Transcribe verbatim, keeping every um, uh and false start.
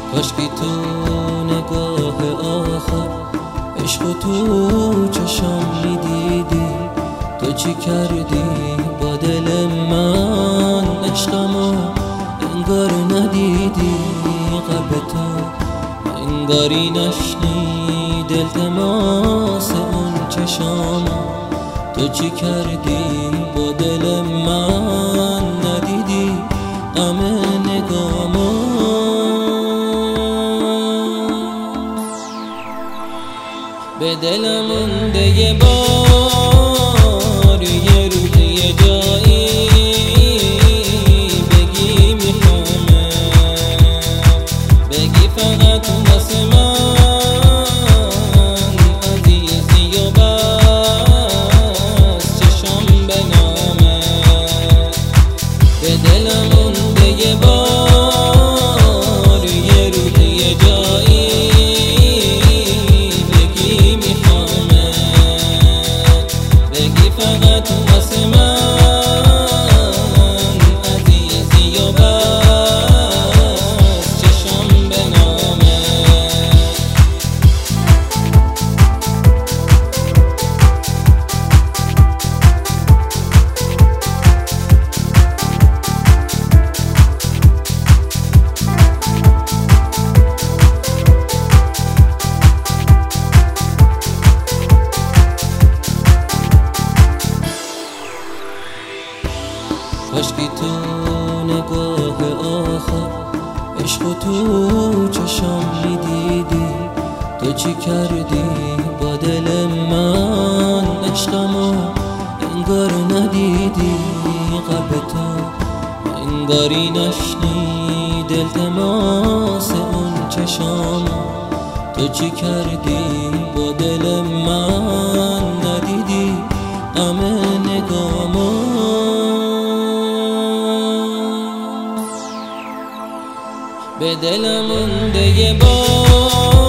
کاشکی تو نگاه آخر عشق تو چشم میدیدی، تو چی کردی با دل من؟ عشقمو انگار ندیدی، قلب تو انگاری نشنید التماس اون چشامو. تو چی کردی با دل من؟ ندیدی غم نگامو. به دلم مونده یه بار، یه روز یه جایی بگی میخوامه، بگی فقط واسه من عزیزی و بس چشم به نامه. به دلم مونده یه بار، یه روز یه جایی فقط واسه من عزیزی و بس چشم به نامه. کاشکی تو نگاه آخر عشق تو چشم میدیدی، تو چی کردی با دل من؟ عشقمو انگار ندیدی، قلب تو انگاری نشنید التماس اون چشامو. تو چی کردی با دل من؟ ندیدی غم نگامو. به دلم مونده یه بار